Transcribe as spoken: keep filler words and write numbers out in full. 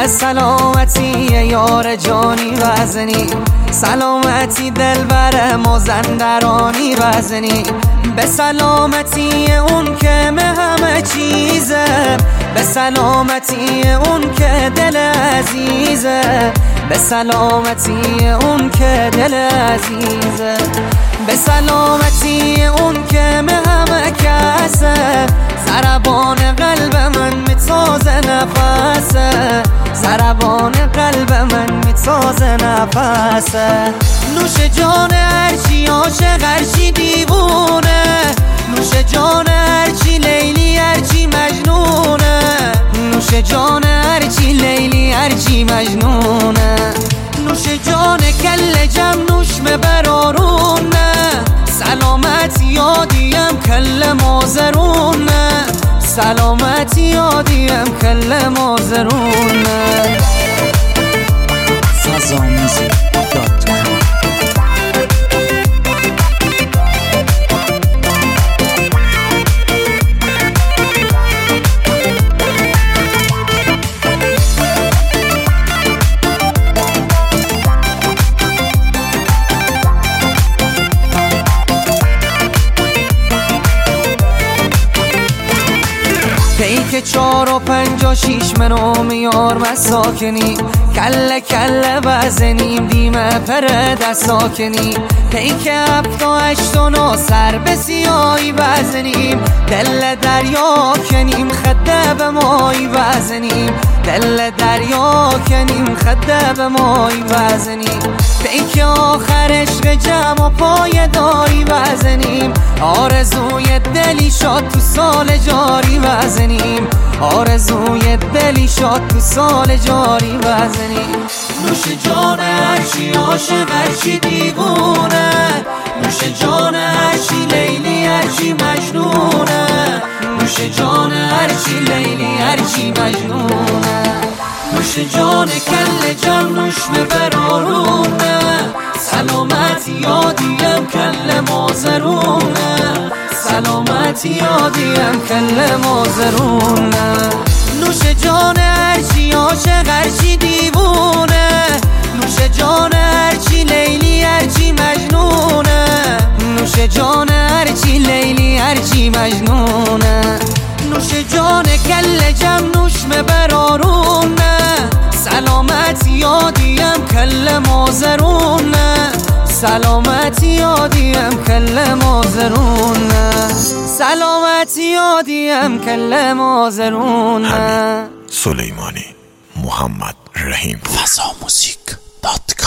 سلامتی یار جانی وزنی، سلامتی دلبر مازندرانی وزنی، به سلامتی اون که به همه چیزه، به سلامتی اون که دل عزیزه، به سلامتی اون که دل عزیزه، به سلامتی اون که به همه کسه، ضربان قلب من میتازه نفسه، ضربان قلب من میتازه نفسه. نوش جان هرچی عاشق هرچی دیوونه، نوش جان هرچی لیلی هرچی مجنونه، نوش جان هرچی لیلی هرچی مجنونه، نوش جان کل جم نوش مبرارونه، سلامتی یادیم کل مازرونه، سلامتی یادیم کل مازرونه. سازآموزی دات کام پیک چار و پنج و شیش منو میار مساکنی، کل کل وزنیم دیمه پر دستاکنی، پیک هفت و هشت و نو سر به سیایی وزنیم، دل دریا کنیم خده به مایی وزنیم، دل دریا کنیم خده به مایی وزنیم، پیک آخر عشق جمع و پای داری وزنیم، آرزوی دلی شاد تو سال جاری وزنیم، آرزوی دلی شاد تو سال جاری وزنیم. نوش جان هرچی عاشق هرچی دیوونه، نوش جان هرچی لیلی هرچی مجنونه، نوش جان هرچی لیلی هرچی مجنونه، نوش جان کل جم نوش مبرارونه، سلامتی یادیم کل مازرونه، سلامتی یادیم کل مازرونه. نوش جان هرچی عاشق هرچی دیوونه، نوش جان هرچی لیلی هرچی مجنونه، نوش جان هرچی لیلی هرچی مجنونه، نوش جان کل جم نوش مبرارونه، سلامتی یادیم کل مازرونه، سلامتی یادیم کل مازرونه، سلامتی یادیم کل مازرونه. سلیمانی محمد رحیم. فضا موزیک دات